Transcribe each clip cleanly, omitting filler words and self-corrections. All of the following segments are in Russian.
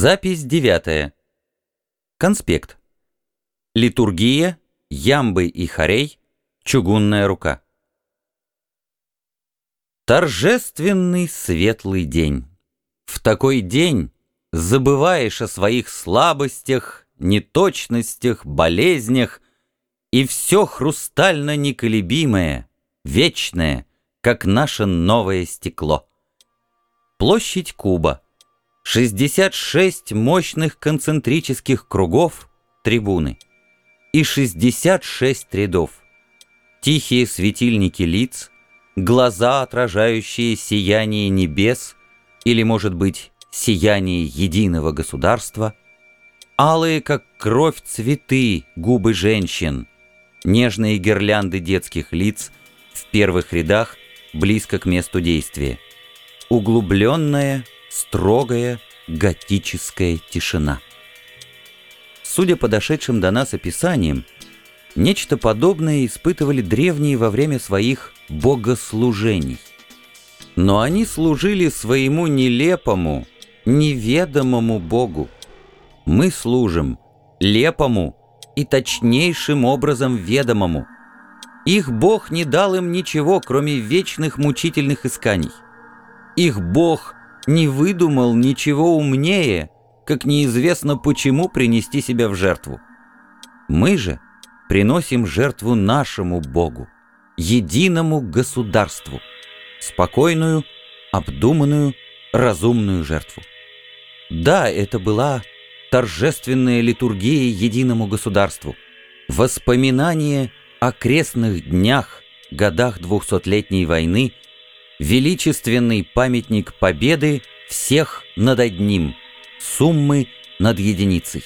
Запись 9. Конспект. Литургия, ямбы и хорей, чугунная рука. Торжественный светлый день. В такой день забываешь о своих слабостях, неточностях, болезнях, и все хрустально неколебимое, вечное, как наше новое стекло. Площадь Куба. 66 мощных концентрических кругов, трибуны, и 66 рядов. Тихие светильники лиц, глаза, отражающие сияние небес, или, может быть, сияние единого государства, алые, как кровь, цветы, губы женщин, нежные гирлянды детских лиц в первых рядах, близко к месту действия, углубленная, строгая, готическая тишина. Судя по дошедшим до нас описаниям, нечто подобное испытывали древние во время своих богослужений. Но они служили своему нелепому, неведомому Богу. Мы служим лепому и точнейшим образом ведомому. Их Бог не дал им ничего, кроме вечных мучительных исканий. Их Бог не выдумал ничего умнее, как неизвестно почему принести себя в жертву. Мы же приносим жертву нашему Богу, единому государству, спокойную, обдуманную, разумную жертву. Да, это была торжественная литургия единому государству, воспоминание о крестных днях, годах 200-летней войны, величественный памятник победы всех над одним, суммы над единицей.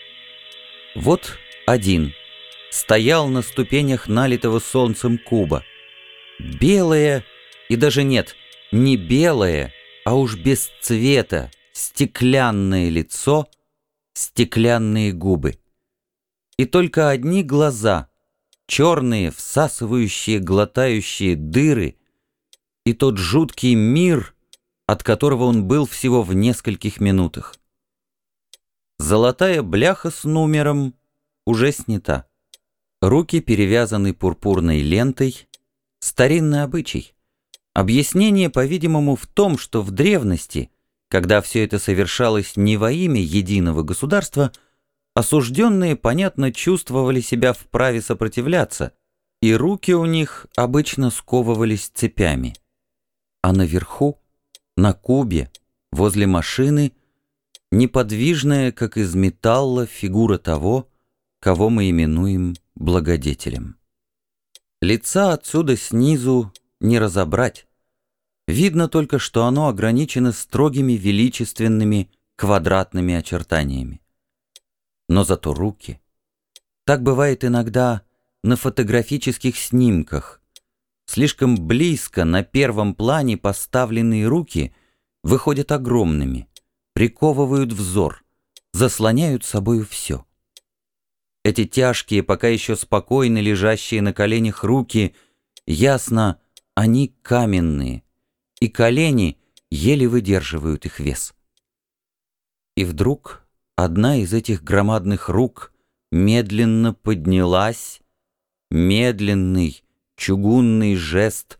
Вот один стоял на ступенях налитого солнцем куба. Белое, и даже нет, не белое, а уж без цвета, стеклянное лицо, стеклянные губы. И только одни глаза, черные, всасывающие, глотающие дыры, и тот жуткий мир, от которого он был всего в нескольких минутах. Золотая бляха с номером уже снята. Руки перевязаны пурпурной лентой. Старинный обычай. Объяснение, по-видимому, в том, что в древности, когда все это совершалось не во имя единого государства, осужденные, понятно, чувствовали себя вправе сопротивляться, и руки у них обычно сковывались цепями. А наверху, на кубе, возле машины, неподвижная, как из металла, фигура того, кого мы именуем благодетелем. Лица отсюда снизу не разобрать. Видно только, что оно ограничено строгими величественными квадратными очертаниями. Но зато руки. Так бывает иногда на фотографических снимках. Слишком близко на первом плане поставленные руки выходят огромными, приковывают взор, заслоняют собою все. Эти тяжкие, пока еще спокойно лежащие на коленях руки, ясно, они каменные, и колени еле выдерживают их вес. И вдруг одна из этих громадных рук медленно поднялась, медленный, чугунный жест.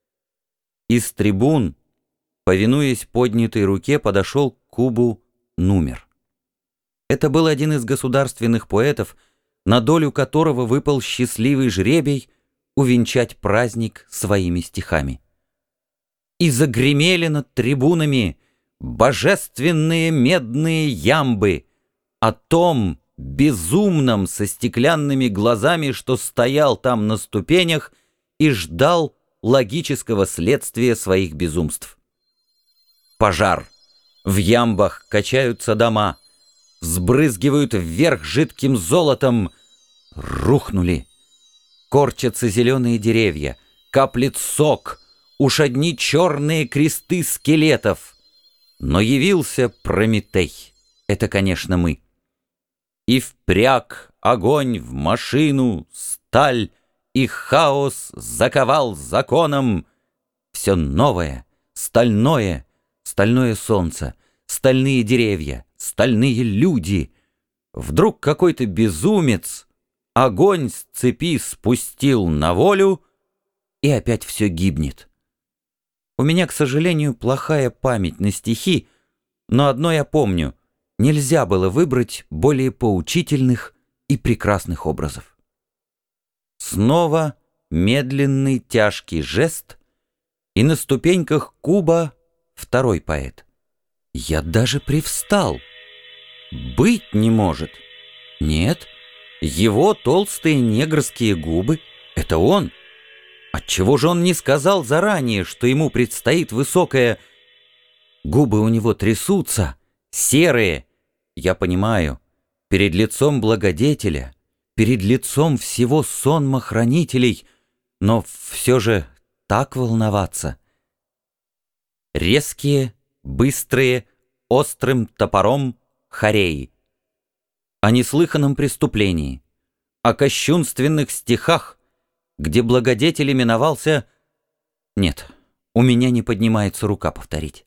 Из трибун, повинуясь поднятой руке, подошел к кубу Нумер. Это был один из государственных поэтов, на долю которого выпал счастливый жребий увенчать праздник своими стихами. И загремели над трибунами божественные медные ямбы о том безумном со стеклянными глазами, что стоял там на ступенях и ждал логического следствия своих безумств. Пожар. В ямбах качаются дома, взбрызгивают вверх жидким золотом. Рухнули. Корчатся зеленые деревья, каплет сок, уж одни черные кресты скелетов. Но явился Прометей. Это, конечно, мы. И впряг огонь в машину, сталь, и хаос заковал законом. Все новое, стальное, стальное солнце, стальные деревья, стальные люди. Вдруг какой-то безумец огонь с цепи спустил на волю, и опять все гибнет. У меня, к сожалению, плохая память на стихи, но одно я помню: нельзя было выбрать более поучительных и прекрасных образов. Снова медленный тяжкий жест, и на ступеньках куба второй поэт. Я даже привстал. Быть не может. Нет, его толстые негрские губы — это он. Отчего же он не сказал заранее, что ему предстоит высокое... Губы у него трясутся, серые. Я понимаю, перед лицом благодетеля, перед лицом всего сонма хранителей, но все же так волноваться. Резкие, быстрые, острым топором хореи. О неслыханном преступлении, о кощунственных стихах, где благодетель именовался... Нет, у меня не поднимается рука повторить.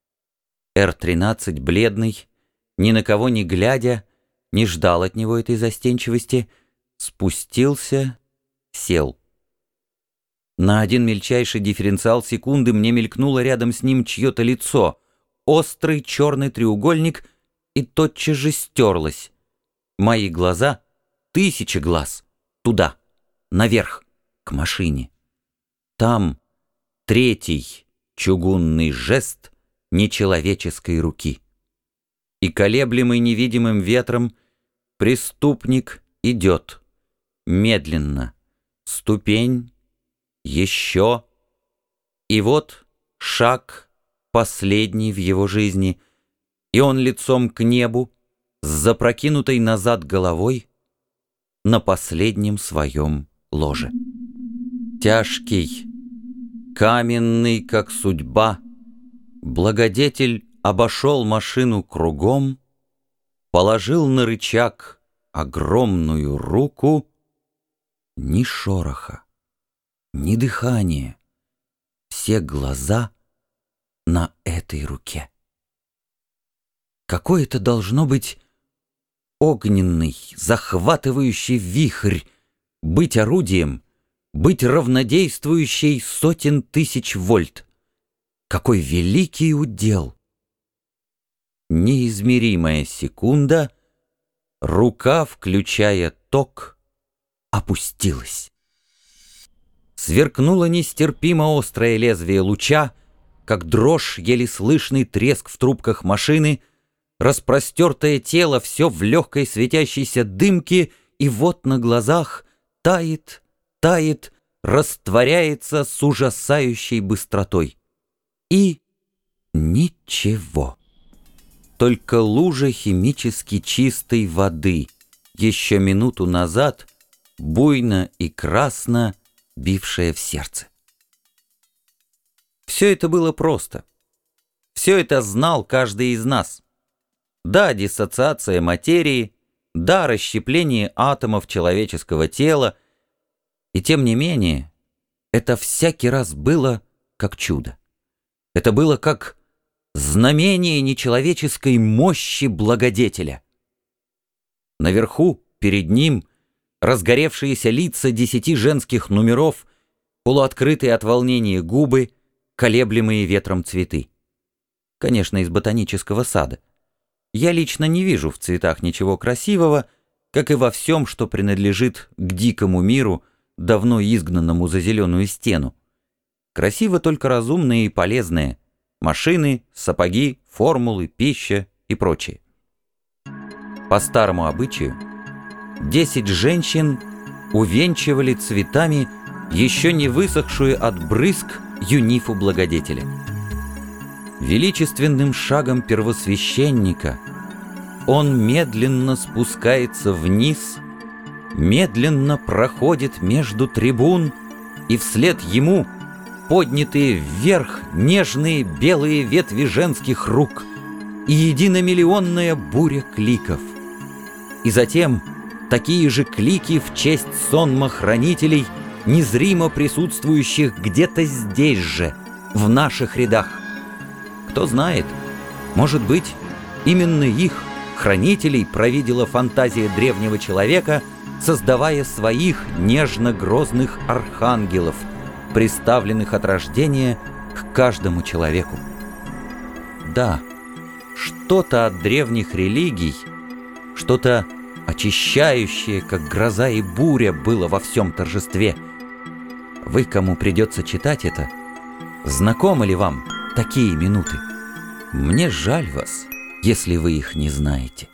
Р-13, бледный, ни на кого не глядя, не ждал от него этой застенчивости, спустился, сел. На один мельчайший дифференциал секунды мне мелькнуло рядом с ним чье-то лицо, острый черный треугольник, и тотчас же стерлось. Мои глаза, 1000 глаз, туда, наверх, к машине. Там третий чугунный жест нечеловеческой руки. И колеблемый невидимым ветром преступник идет, медленно, ступень, еще, и вот шаг последний в его жизни, и он лицом к небу, с запрокинутой назад головой, на последнем своем ложе. Тяжкий, каменный, как судьба, благодетель обошел машину кругом, положил на рычаг огромную руку, ни шороха, ни дыхания, все глаза на этой руке. Какой это должно быть огненный, захватывающий вихрь, быть орудием, быть равнодействующей сотен тысяч вольт. Какой великий удел! Неизмеримая секунда, рука, включая ток, опустилась. Сверкнуло нестерпимо острое лезвие луча, как дрожь, еле слышный треск в трубках машины, распростертое тело все в легкой светящейся дымке, и вот на глазах тает, тает, растворяется с ужасающей быстротой. И ничего. Только лужа химически чистой воды, еще минуту назад буйно и красно бившая в сердце. Все это было просто. Все это знал каждый из нас. Да, диссоциация материи, да, расщепление атомов человеческого тела, и тем не менее, это всякий раз было как чудо. Это было как знамение нечеловеческой мощи благодетеля. Наверху, перед ним, разгоревшиеся лица 10 женских номеров, полуоткрытые от волнения губы, колеблемые ветром цветы. Конечно, из ботанического сада. Я лично не вижу в цветах ничего красивого, как и во всем, что принадлежит к дикому миру, давно изгнанному за зеленую стену. Красиво только разумное и полезное: машины, сапоги, формулы, пища и прочее. По старому обычаю 10 женщин увенчивали цветами еще не высохшую от брызг юнифу благодетеля. Величественным шагом первосвященника он медленно спускается вниз, медленно проходит между трибун, и вслед ему поднятые вверх нежные белые ветви женских рук и единомиллионная буря кликов. И затем такие же клики в честь сонма хранителей, незримо присутствующих где-то здесь же, в наших рядах. Кто знает, может быть, именно их Хранителей провидела фантазия древнего человека, создавая своих нежно-грозных архангелов, приставленных от рождения к каждому человеку. Да, что-то от древних религий, что-то очищающее, как гроза и буря, было во всем торжестве. Вы, кому придется читать это, знакомы ли вам такие минуты? Мне жаль вас, если вы их не знаете.